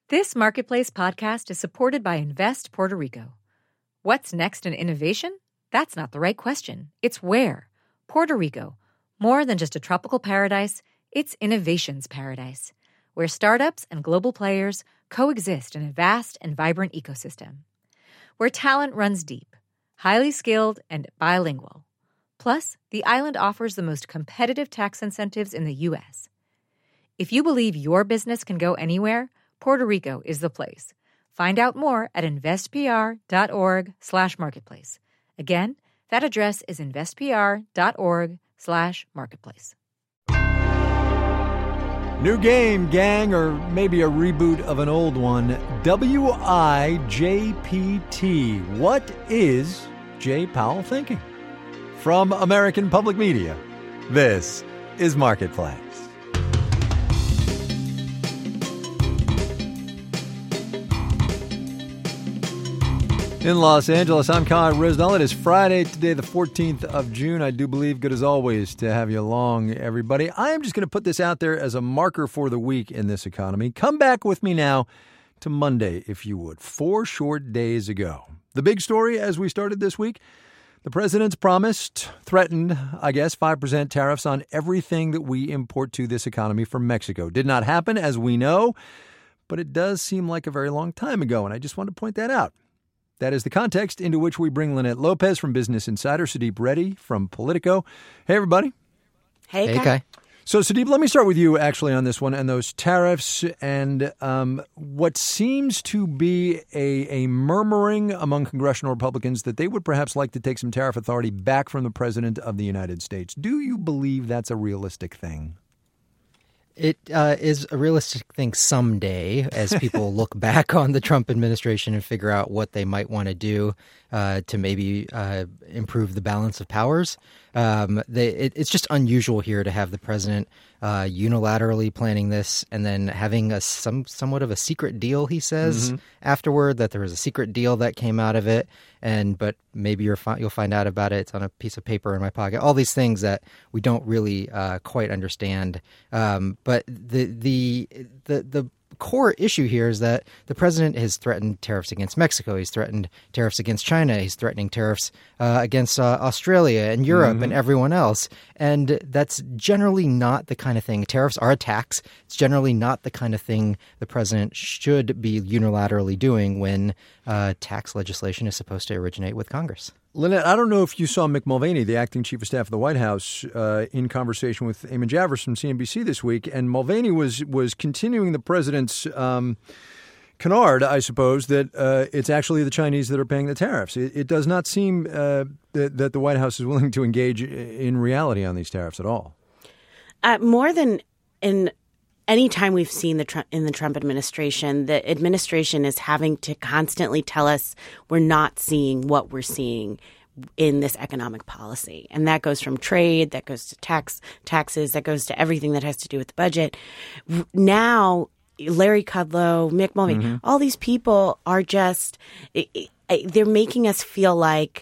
This Marketplace podcast is supported by Invest Puerto Rico. What's next in innovation? That's not the right question. It's where. Puerto Rico. More than just a tropical paradise, it's innovation's paradise, where startups and global players coexist in a vast and vibrant ecosystem. Where talent runs deep, highly skilled, and bilingual. Plus, the island offers the most competitive tax incentives in the U.S. If you believe your business can go anywhere, Puerto Rico is the place. Find out more at investpr.org/marketplace. Again, that address is investpr.org/marketplace. New game, gang, or maybe a reboot of an old one. WIJPT. What is Jay Powell thinking? From American Public Media, this is Marketplace. In Los Angeles, I'm Conrad Risnell. It is Friday today, the 14th of June. I do believe, good as always, to have you along, everybody. I am just going to put this out there as a marker for the week in this economy. Come back with me now to Monday, if you would. 4 short days ago. The big story as we started this week, the president's promised, threatened, 5% tariffs on everything that we import to this economy from Mexico. Did not happen, as we know, but it does seem like a very long time ago, and I just wanted to point that out. That is the context into which we bring Lynette Lopez from Business Insider, Sudeep Reddy from Politico. Hey, everybody. Hey, Kai. So, Sudeep, let me start with you, actually, on this one and those tariffs and what seems to be a murmuring among congressional Republicans that they would perhaps like to take some tariff authority back from the President of the United States. Do you believe that's a realistic thing? It is a realistic thing someday as people look back on the Trump administration and figure out what they might want to do to maybe improve the balance of powers. It's just unusual here to have the president unilaterally planning this and then having somewhat of a secret deal, he says, afterward, that there was a secret deal that came out of it. But maybe you'll find out about it. It's on a piece of paper in my pocket. All these things that we don't really quite understand. But the core issue here is that the president has threatened tariffs against Mexico. He's threatened tariffs against China. He's threatening tariffs against Australia and Europe and everyone else. And that's generally not the kind of thing. Tariffs are a tax. It's generally not the kind of thing the president should be unilaterally doing when tax legislation is supposed to originate with Congress. Lynette, I don't know if you saw Mick Mulvaney, the acting chief of staff of the White House, in conversation with Eamon Javers from CNBC this week. And Mulvaney was continuing the president's canard, I suppose, that it's actually the Chinese that are paying the tariffs. It does not seem that the White House is willing to engage in reality on these tariffs at all. More than in any time we've seen in the Trump administration, the administration is having to constantly tell us we're not seeing what we're seeing in this economic policy. And that goes from trade, that goes to taxes, that goes to everything that has to do with the budget. Now, Larry Kudlow, Mick Mulvaney, all these people are just they're making us feel like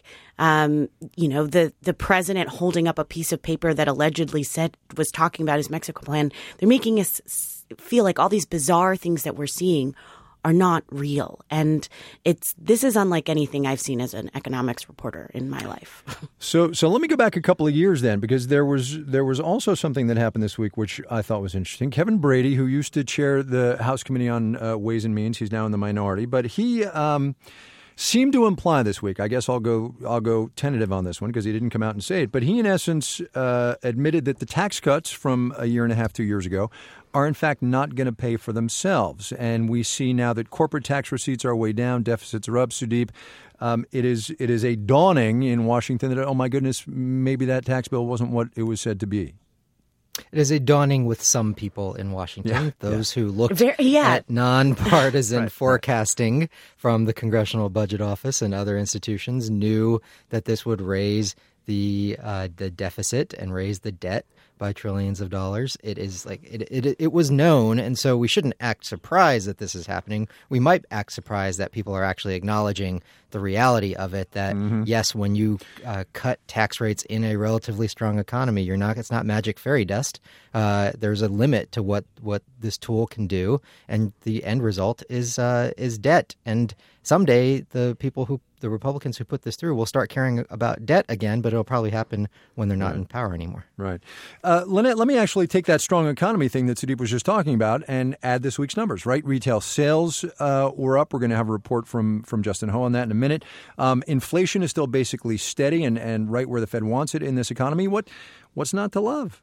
the president holding up a piece of paper that allegedly was talking about his Mexico plan. They're making us feel like all these bizarre things that we're seeing are not real. And this is unlike anything I've seen as an economics reporter in my life. So let me go back a couple of years then, because there was also something that happened this week which I thought was interesting. Kevin Brady, who used to chair the House Committee on Ways and Means, he's now in the minority, but he seemed to imply this week, I guess I'll go tentative on this one because he didn't come out and say it, but he in essence admitted that the tax cuts from a year and a half, 2 years ago are in fact not going to pay for themselves. And we see now that corporate tax receipts are way down, deficits are up, Sudeep. It is a dawning in Washington that, oh my goodness, maybe that tax bill wasn't what it was said to be. It is a dawning with some people in Washington, those who looked at nonpartisan forecasting from the Congressional Budget Office and other institutions, knew that this would raise the deficit and raise the debt by trillions of dollars. It is like it was known, and so we shouldn't act surprised that this is happening. We might act surprised that people are actually acknowledging the reality of it, that yes, when you cut tax rates in a relatively strong economy, it's not magic fairy dust. there's a limit to what this tool can do, and the end result is debt. And someday the Republicans who put this through will start caring about debt again, but it'll probably happen when they're not in power anymore. Right. Lynette, let me actually take that strong economy thing that Sudeep was just talking about and add this week's numbers, right? Retail sales were up. We're going to have a report from Justin Ho on that in a minute. Inflation is still basically steady and right where the Fed wants it in this economy. What's not to love?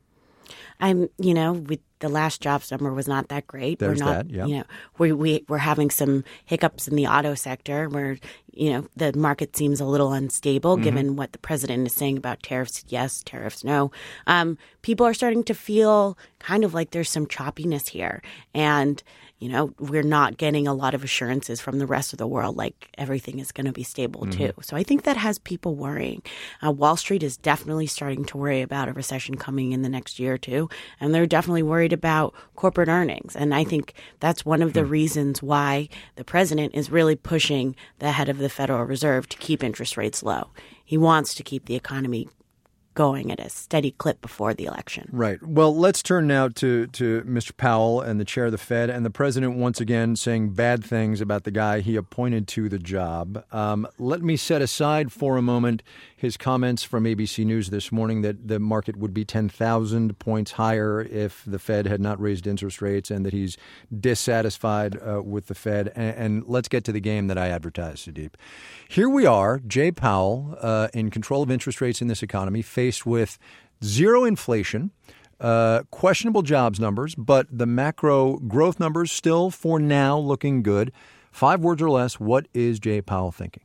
The last jobs number was not that great. There's we're not, that, yeah. We're having some hiccups in the auto sector where, the market seems a little unstable given what the president is saying about tariffs. Yes, tariffs, no. People are starting to feel kind of like there's some choppiness here. And, we're not getting a lot of assurances from the rest of the world like everything is going to be stable too. So I think that has people worrying. Wall Street is definitely starting to worry about a recession coming in the next year or two. And they're definitely worried about corporate earnings. And I think that's one of the reasons why the president is really pushing the head of the Federal Reserve to keep interest rates low. He wants to keep the economy going at a steady clip before the election. Right. Well, let's turn now to Mr. Powell and the chair of the Fed, and the president once again saying bad things about the guy he appointed to the job. Let me set aside for a moment his comments from ABC News this morning that the market would be 10,000 points higher if the Fed had not raised interest rates, and that he's dissatisfied with the Fed. And let's get to the game that I advertised, Sudeep. Here we are, Jay Powell, in control of interest rates in this economy, faced with zero inflation, questionable jobs numbers, but the macro growth numbers still, for now, looking good. 5 words or less, what is Jay Powell thinking?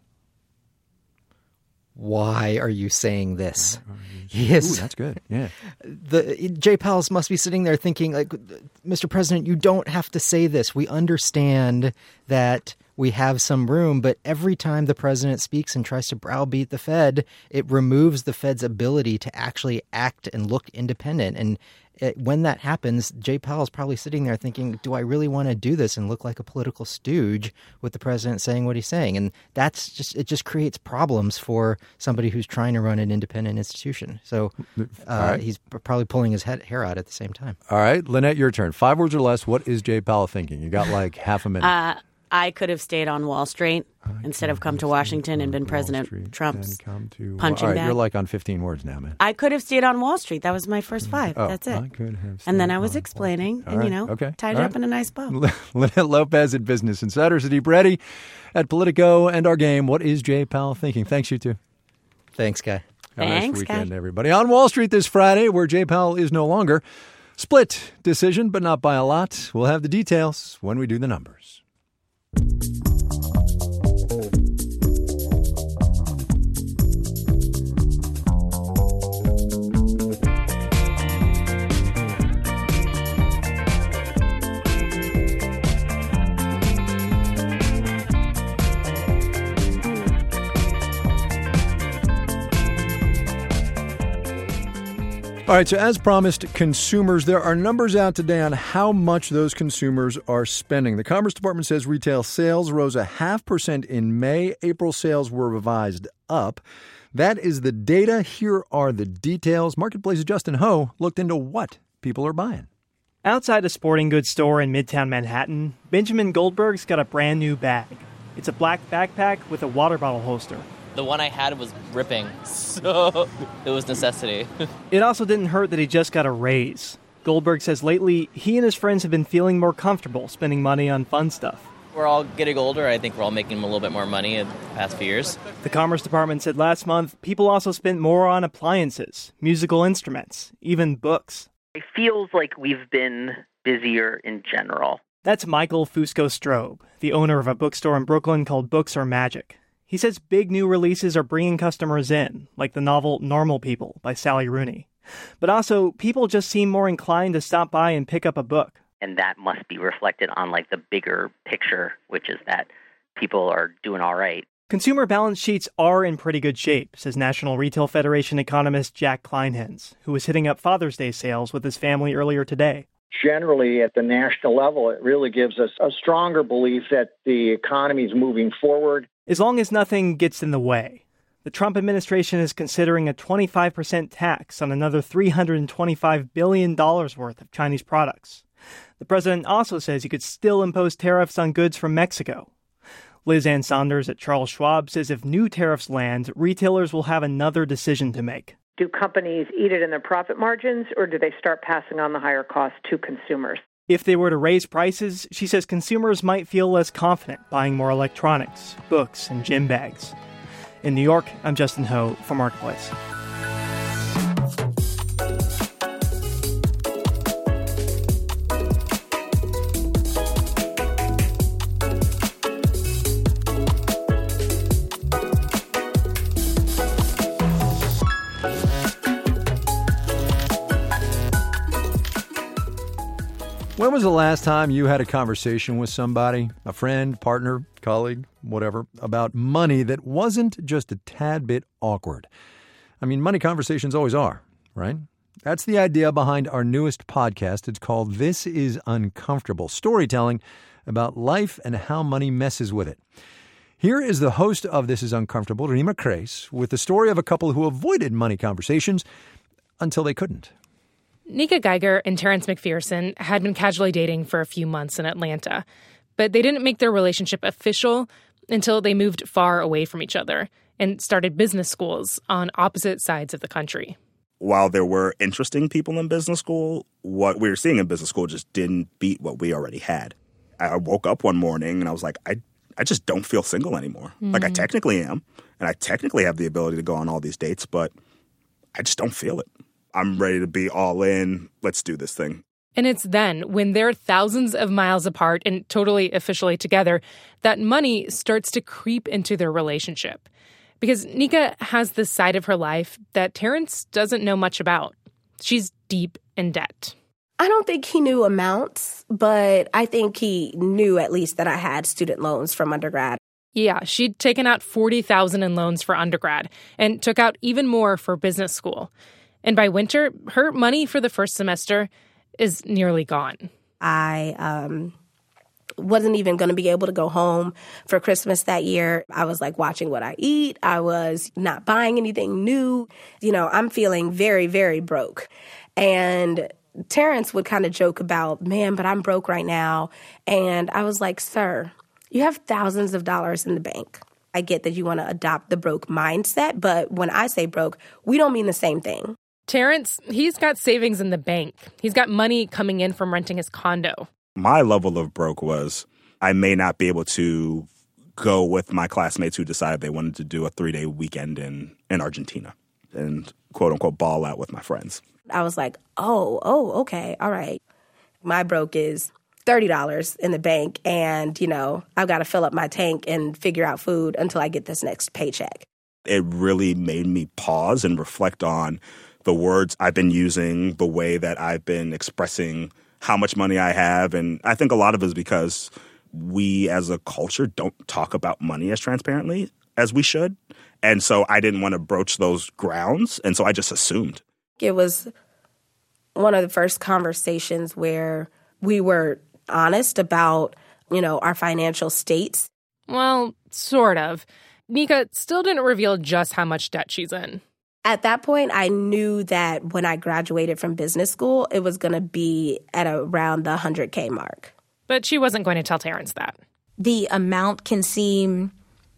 Why are you saying this? Yes, that's good. Yeah, Jay Powell must be sitting there thinking, like, Mr. President, you don't have to say this. We understand that we have some room, but every time the president speaks and tries to browbeat the Fed, it removes the Fed's ability to actually act and look independent. And when that happens, Jay Powell's probably sitting there thinking, do I really want to do this and look like a political stooge with the president saying what he's saying? And it just creates problems for somebody who's trying to run an independent institution. So he's probably pulling his hair out at the same time. All right, Lynette, your turn. 5 words or less, what is Jay Powell thinking? You got like half a minute. I could have stayed on Wall Street instead of come to Washington and been President Trump's punching bag. You're like on 15 words now, man. I could have stayed on Wall Street. That was my first 5. That's it. I could have and then I was explaining and, tied it up in a nice bow. Lynette Lopez at Business Insider, Sudeep Reddy at Politico, and our game. What is Jay Powell thinking? Thanks, you two. Thanks, Guy. Have a Thanks, nice weekend, Guy. everybody. On Wall Street this Friday, where Jay Powell is no longer. Split decision, but not by a lot. We'll have the details when we do the numbers. All right, so as promised, consumers, there are numbers out today on how much those consumers are spending. The Commerce Department says retail sales rose 0.5% in May. April sales were revised up. That is the data. Here are the details. Marketplace's Justin Ho looked into what people are buying. Outside a sporting goods store in Midtown Manhattan, Benjamin Goldberg's got a brand new bag. It's a black backpack with a water bottle holster. The one I had was ripping, so it was necessity. It also didn't hurt that he just got a raise. Goldberg says lately, he and his friends have been feeling more comfortable spending money on fun stuff. We're all getting older. I think we're all making a little bit more money in the past few years. The Commerce Department said last month, people also spent more on appliances, musical instruments, even books. It feels like we've been busier in general. That's Michael Fusco-Strobe, the owner of a bookstore in Brooklyn called Books Are Magic. He says big new releases are bringing customers in, like the novel Normal People by Sally Rooney. But also, people just seem more inclined to stop by and pick up a book. And that must be reflected on the bigger picture, which is that people are doing all right. Consumer balance sheets are in pretty good shape, says National Retail Federation economist Jack Kleinhens, who was hitting up Father's Day sales with his family earlier today. Generally, at the national level, it really gives us a stronger belief that the economy is moving forward. As long as nothing gets in the way. The Trump administration is considering a 25% tax on another $325 billion worth of Chinese products. The president also says he could still impose tariffs on goods from Mexico. Liz Ann Saunders at Charles Schwab says if new tariffs land, retailers will have another decision to make. Do companies eat it in their profit margins, or do they start passing on the higher cost to consumers? If they were to raise prices, she says consumers might feel less confident buying more electronics, books, and gym bags. In New York, I'm Justin Ho for Marketplace. When was the last time you had a conversation with somebody, a friend, partner, colleague, whatever, about money that wasn't just a tad bit awkward? I mean, money conversations always are, right? That's the idea behind our newest podcast. It's called This Is Uncomfortable, storytelling about life and how money messes with it. Here is the host of This Is Uncomfortable, Reema Khrais, with the story of a couple who avoided money conversations until they couldn't. Nika Geiger and Terrence McPherson had been casually dating for a few months in Atlanta, but they didn't make their relationship official until they moved far away from each other and started business schools on opposite sides of the country. While there were interesting people in business school, what we were seeing in business school just didn't beat what we already had. I woke up one morning and I was like, I just don't feel single anymore. Mm-hmm. Like I technically am, and I technically have the ability to go on all these dates, but I just don't feel it. I'm ready to be all in. Let's do this thing. And it's then, when they're thousands of miles apart and totally officially together, that money starts to creep into their relationship. Because Nika has this side of her life that Terrence doesn't know much about. She's deep in debt. I don't think he knew amounts, but I think he knew at least that I had student loans from undergrad. Yeah, she'd taken out $40,000 in loans for undergrad and took out even more for business school. And by winter, her money for the first semester is nearly gone. I wasn't even going to be able to go home for Christmas that year. I was like watching what I eat. I was not buying anything new. You know, I'm feeling very, very broke. And Terrence would kind of joke about, man, but I'm broke right now. And I was like, sir, you have thousands of dollars in the bank. I get that you want to adopt the broke mindset, but when I say broke, we don't mean the same thing. Terrence, he's got savings in the bank. He's got money coming in from renting his condo. My level of broke was I may not be able to go with my classmates who decided they wanted to do a 3-day weekend in Argentina and quote unquote ball out with my friends. I was like, oh, okay, all right. My broke is $30 in the bank and, you know, I've got to fill up my tank and figure out food until I get this next paycheck. It really made me pause and reflect on the words I've been using, the way that I've been expressing how much money I have. And I think a lot of it is because we as a culture don't talk about money as transparently as we should. And so I didn't want to broach those grounds. And so I just assumed. It was one of the first conversations where we were honest about, you know, our financial states. Well, sort of. Nika still didn't reveal just how much debt she's in. At that point, I knew that when I graduated from business school, it was going to be at around the $100K mark. But she wasn't going to tell Terrence that. The amount can seem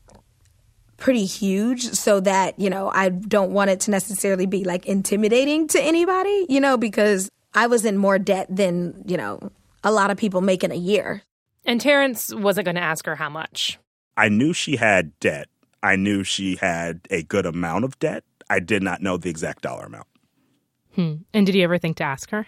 pretty huge, so that, you know, I don't want it to necessarily be like intimidating to anybody, you know, because I was in more debt than, you know, a lot of people make in a year. And Terrence wasn't going to ask her how much. I knew she had debt. I knew she had a good amount of debt. I did not know the exact dollar amount. And did you ever think to ask her?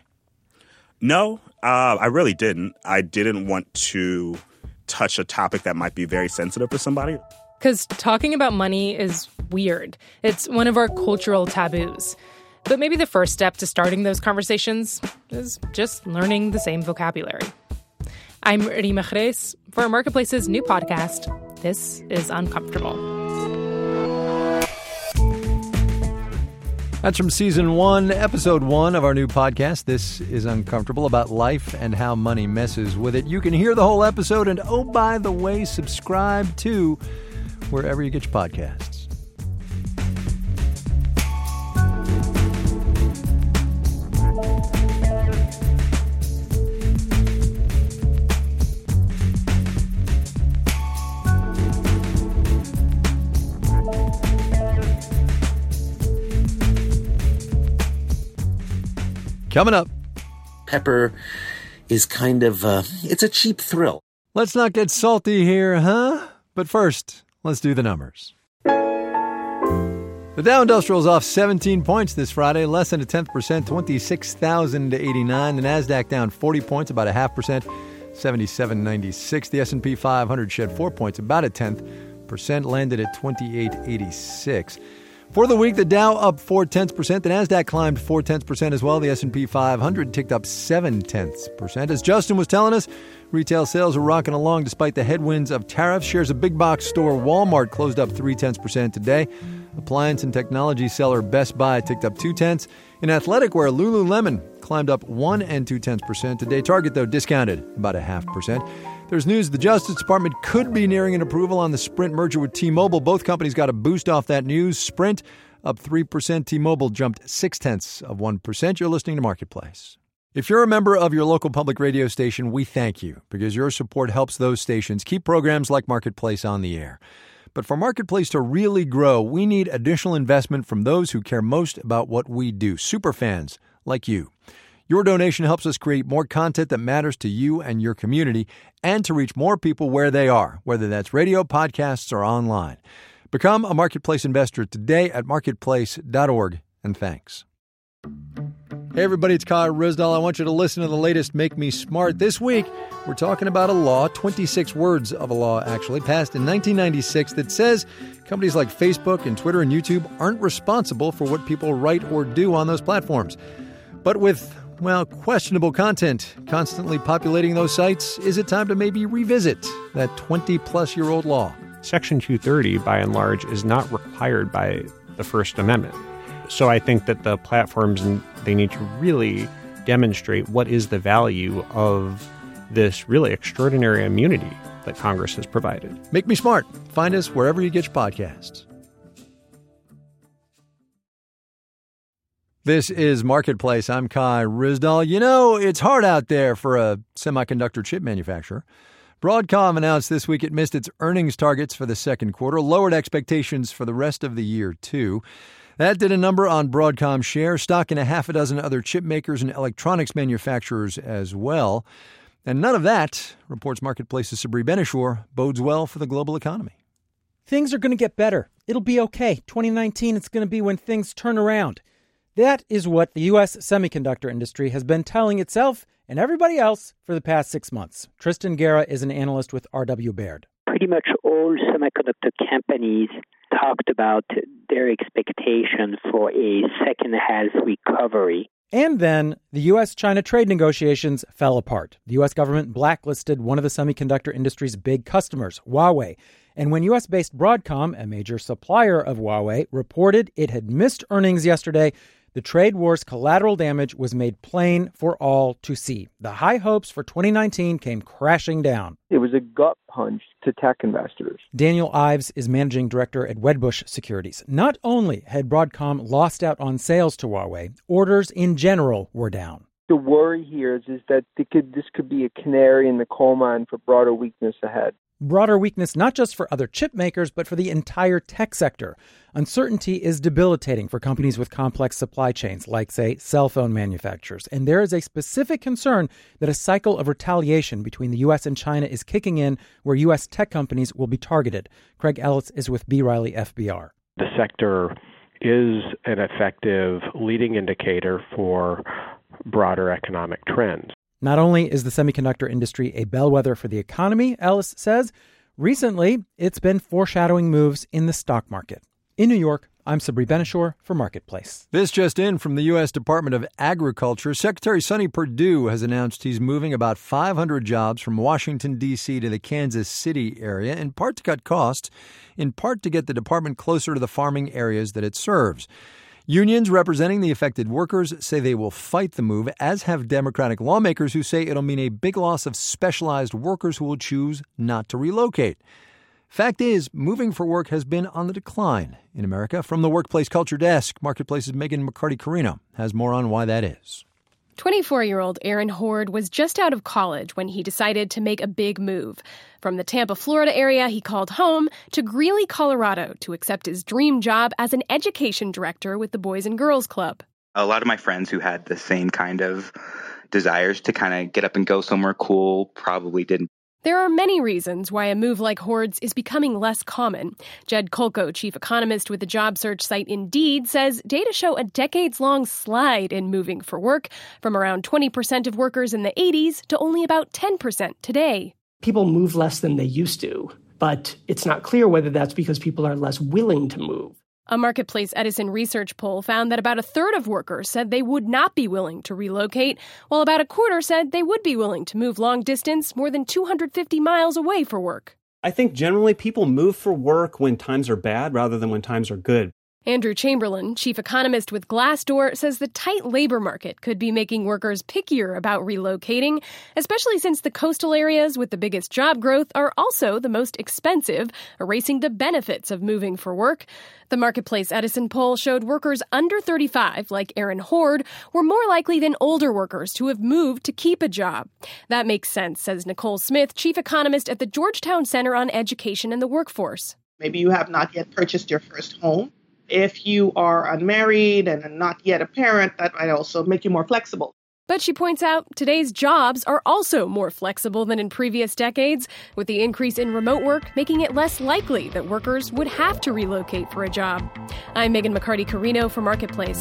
No, I really didn't. I didn't want to touch a topic that might be very sensitive for somebody. Because talking about money is weird. It's one of our cultural taboos. But maybe the first step to starting those conversations is just learning the same vocabulary. I'm Reema Khrais for Marketplace's new podcast, This is Uncomfortable. That's from Season 1, Episode 1 of our new podcast, This is Uncomfortable, about life and how money messes with it. You can hear the whole episode and, oh, by the way, subscribe to wherever you get your podcasts. Coming up. Pepper is kind of, it's a cheap thrill. Let's not get salty here, huh? But first, let's do the numbers. The Dow Industrial is off 17 points this Friday, less than 0.1%, 26,089. The NASDAQ down 40 points, about 0.5%, 77.96. The S&P 500 shed 4 points, about 0.1%, landed at 28.86. For the week, the Dow up 0.4%. The NASDAQ climbed 0.4% as well. The S&P 500 ticked up 0.7%. As Justin was telling us, retail sales are rocking along despite the headwinds of tariffs. Shares of big box store Walmart closed up 0.3% today. Appliance and technology seller Best Buy ticked up 0.2%. In athletic wear, Lululemon climbed up 1.2% today. Target, though, discounted about 0.5%. There's news the Justice Department could be nearing an approval on the Sprint merger with T-Mobile. Both companies got a boost off that news. Sprint up 3%. T-Mobile jumped 0.6%. You're listening to Marketplace. If you're a member of your local public radio station, we thank you because your support helps those stations keep programs like Marketplace on the air. But for Marketplace to really grow, we need additional investment from those who care most about what we do, superfans like you. Your donation helps us create more content that matters to you and your community and to reach more people where they are, whether that's radio, podcasts, or online. Become a Marketplace investor today at marketplace.org, and thanks. Hey everybody, it's Kai Ryssdal. I want you to listen to the latest Make Me Smart. This week, we're talking about a law, 26 words of a law actually, passed in 1996 that says companies like Facebook and Twitter and YouTube aren't responsible for what people write or do on those platforms. But with, well, questionable content constantly populating those sites, is it time to maybe revisit that 20-plus-year-old law? Section 230, by and large, is not required by the First Amendment. So I think that the platforms, they need to really demonstrate what is the value of this really extraordinary immunity that Congress has provided. Make Me Smart. Find us wherever you get your podcasts. This is Marketplace. I'm Kai Ryssdal. You know, it's hard out there for a semiconductor chip manufacturer. Broadcom announced this week it missed its earnings targets for the second quarter, lowered expectations for the rest of the year, too. That did a number on Broadcom shares, stock in a half a dozen other chip makers and electronics manufacturers as well. And none of that, reports Marketplace's Sabri Benishore, bodes well for the global economy. Things are going to get better. It'll be okay. 2019, it's going to be when things turn around. That is what the U.S. semiconductor industry has been telling itself and everybody else for the past 6 months. Tristan Guerra is an analyst with R.W. Baird. Pretty much all semiconductor companies talked about their expectation for a second-half recovery. And then the U.S.-China trade negotiations fell apart. The U.S. government blacklisted one of the semiconductor industry's big customers, Huawei. And when U.S.-based Broadcom, a major supplier of Huawei, reported it had missed earnings yesterday, the trade war's collateral damage was made plain for all to see. The high hopes for 2019 came crashing down. It was a gut punch to tech investors. Daniel Ives is managing director at Wedbush Securities. Not only had Broadcom lost out on sales to Huawei, orders in general were down. The worry here is that this could be a canary in the coal mine for broader weakness ahead. Broader weakness not just for other chip makers, but for the entire tech sector. Uncertainty is debilitating for companies with complex supply chains, like, say, cell phone manufacturers. And there is a specific concern that a cycle of retaliation between the U.S. and China is kicking in, where U.S. tech companies will be targeted. Craig Ellis is with B. Riley FBR. The sector is an effective leading indicator for broader economic trends. Not only is the semiconductor industry a bellwether for the economy, Ellis says, recently it's been foreshadowing moves in the stock market. In New York, I'm Sabri Benishore for Marketplace. This just in from the U.S. Department of Agriculture. Secretary Sonny Perdue has announced he's moving about 500 jobs from Washington, D.C. to the Kansas City area, in part to cut costs, in part to get the department closer to the farming areas that it serves. Unions representing the affected workers say they will fight the move, as have Democratic lawmakers who say it'll mean a big loss of specialized workers who will choose not to relocate. Fact is, moving for work has been on the decline in America. From the Workplace Culture Desk, Marketplace's Megan McCarty-Carino has more on why that is. 24-year-old Aaron Horde was just out of college when he decided to make a big move. From the Tampa, Florida area he called home to Greeley, Colorado to accept his dream job as an education director with the Boys and Girls Club. A lot of my friends who had the same kind of desires to kind of get up and go somewhere cool probably didn't. There are many reasons why a move like Hord's is becoming less common. Jed Kolko, chief economist with the job search site Indeed, says data show a decades-long slide in moving for work, from around 20% of workers in the 80s to only about 10% today. People move less than they used to, but it's not clear whether that's because people are less willing to move. A Marketplace Edison research poll found that about a third of workers said they would not be willing to relocate, while about a quarter said they would be willing to move long distance, more than 250 miles away for work. I think generally people move for work when times are bad rather than when times are good. Andrew Chamberlain, chief economist with Glassdoor, says the tight labor market could be making workers pickier about relocating, especially since the coastal areas with the biggest job growth are also the most expensive, erasing the benefits of moving for work. The Marketplace Edison poll showed workers under 35, like Aaron Hord, were more likely than older workers to have moved to keep a job. That makes sense, says Nicole Smith, chief economist at the Georgetown Center on Education and the Workforce. Maybe you have not yet purchased your first home. If you are unmarried and not yet a parent, that might also make you more flexible. But she points out today's jobs are also more flexible than in previous decades, with the increase in remote work making it less likely that workers would have to relocate for a job. I'm Megan McCarty-Carino for Marketplace.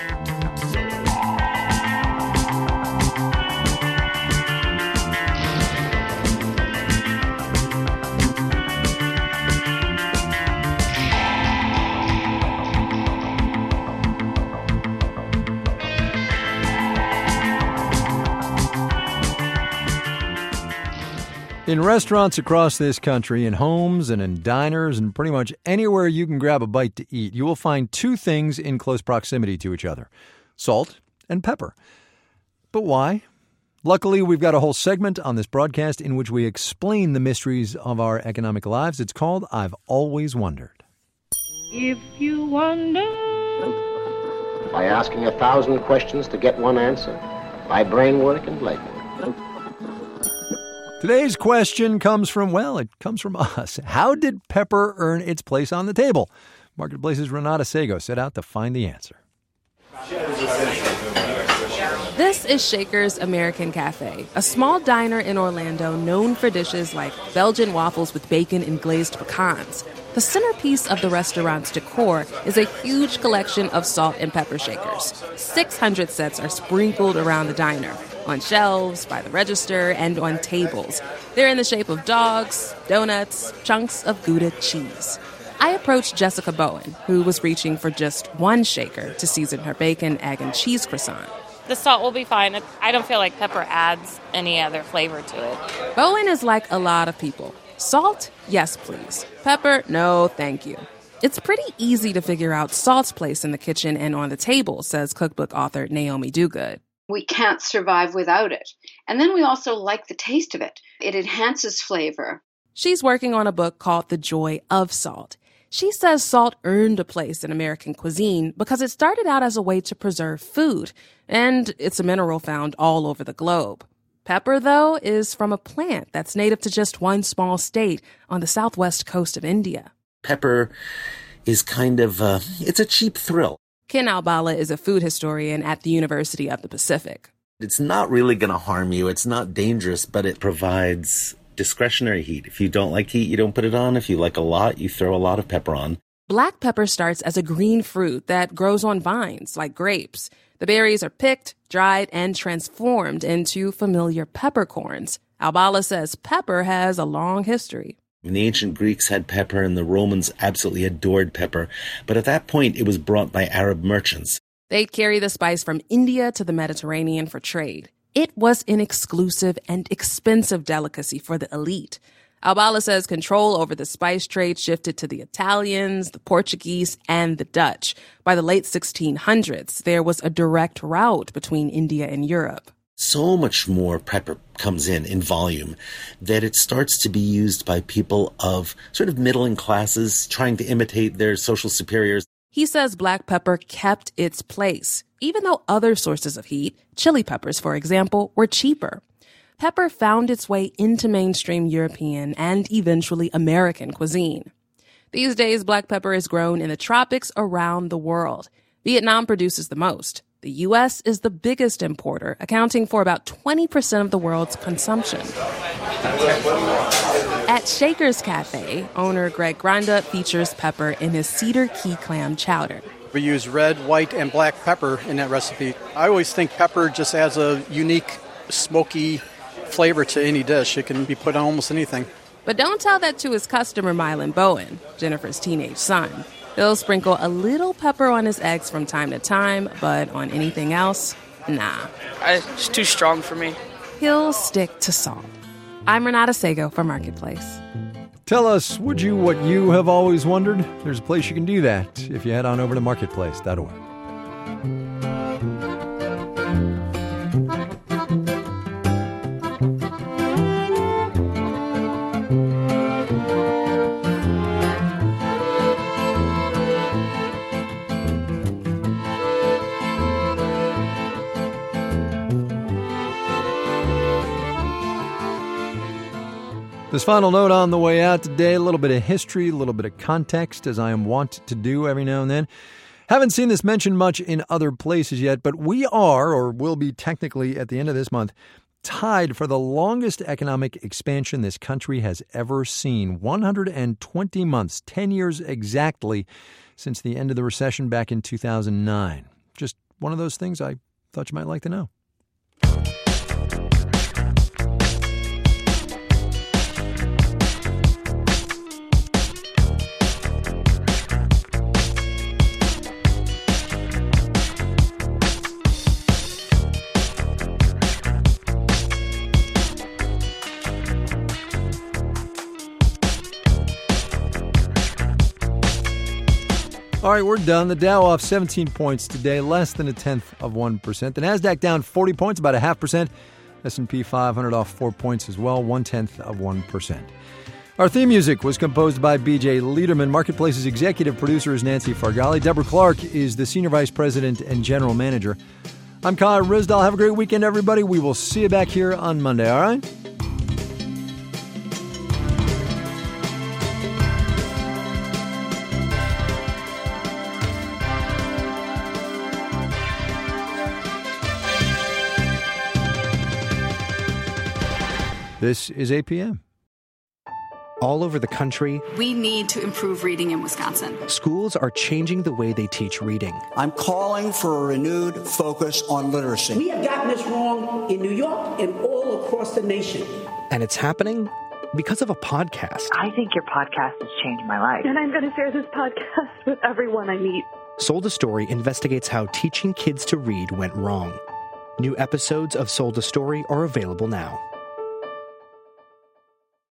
In restaurants across this country, in homes and in diners and pretty much anywhere you can grab a bite to eat, you will find two things in close proximity to each other: salt and pepper. But why? Luckily, we've got a whole segment on this broadcast in which we explain the mysteries of our economic lives. It's called I've Always Wondered. If you wonder... By asking 1,000 questions to get one answer. By brain work and leg work. Today's question comes from us. How did pepper earn its place on the table? Marketplace's Renata Sago set out to find the answer. This is Shaker's American Cafe, a small diner in Orlando known for dishes like Belgian waffles with bacon and glazed pecans. The centerpiece of the restaurant's decor is a huge collection of salt and pepper shakers. 600 sets are sprinkled around the diner, on shelves, by the register, and on tables. They're in the shape of dogs, donuts, chunks of Gouda cheese. I approached Jessica Bowen, who was reaching for just one shaker to season her bacon, egg, and cheese croissant. The salt will be fine. I don't feel like pepper adds any other flavor to it. Bowen is like a lot of people. Salt? Yes, please. Pepper? No, thank you. It's pretty easy to figure out salt's place in the kitchen and on the table, says cookbook author Naomi Dogood. We can't survive without it. And then we also like the taste of it. It enhances flavor. She's working on a book called The Joy of Salt. She says salt earned a place in American cuisine because it started out as a way to preserve food, and it's a mineral found all over the globe. Pepper, though, is from a plant that's native to just one small state on the southwest coast of India. Pepper is kind of, it's a cheap thrill. Ken Albala is a food historian at the University of the Pacific. It's not really going to harm you. It's not dangerous, but it provides discretionary heat. If you don't like heat, you don't put it on. If you like a lot, you throw a lot of pepper on. Black pepper starts as a green fruit that grows on vines, like grapes. The berries are picked, dried, and transformed into familiar peppercorns. Albala says pepper has a long history. The ancient Greeks had pepper and the Romans absolutely adored pepper. But at that point, it was brought by Arab merchants. They'd carry the spice from India to the Mediterranean for trade. It was an exclusive and expensive delicacy for the elite. Albala says control over the spice trade shifted to the Italians, the Portuguese, and the Dutch. By the late 1600s, there was a direct route between India and Europe. So much more pepper comes in volume that it starts to be used by people of sort of middling classes trying to imitate their social superiors. He says black pepper kept its place, even though other sources of heat, chili peppers, for example, were cheaper. Pepper found its way into mainstream European and eventually American cuisine. These days, black pepper is grown in the tropics around the world. Vietnam produces the most. The U.S. is the biggest importer, accounting for about 20% of the world's consumption. At Shaker's Cafe, owner Greg Granda features pepper in his Cedar Key clam chowder. We use red, white, and black pepper in that recipe. I always think pepper just adds a unique, smoky flavor to any dish. It can be put on almost anything. But don't tell that to his customer, Mylan Bowen, Jennifer's teenage son. He'll sprinkle a little pepper on his eggs from time to time, but on anything else, nah. It's too strong for me. He'll stick to salt. I'm Renata Sago for Marketplace. Tell us, would you, what you have always wondered? There's a place you can do that if you head on over to marketplace.org. This final note on the way out today, a little bit of history, a little bit of context, as I am wont to do every now and then. Haven't seen this mentioned much in other places yet, but we are, or will be technically at the end of this month, tied for the longest economic expansion this country has ever seen. 120 months, 10 years exactly, since the end of the recession back in 2009. Just one of those things I thought you might like to know. All right, we're done. The Dow off 17 points today, less than 0.1%. The Nasdaq down 40 points, about 0.5%. S&P 500 off 4 points as well, 0.1%. Our theme music was composed by B.J. Liederman. Marketplace's executive producer is Nancy Fargali. Deborah Clark is the senior vice president and general manager. I'm Kai Ryssdal. Have a great weekend, everybody. We will see you back here on Monday, all right? This is APM. All over the country, we need to improve reading in Wisconsin. Schools are changing the way they teach reading. I'm calling for a renewed focus on literacy. We have gotten this wrong in New York and all across the nation. And it's happening because of a podcast. I think your podcast has changed my life. And I'm going to share this podcast with everyone I meet. Sold a Story investigates how teaching kids to read went wrong. New episodes of Sold a Story are available now.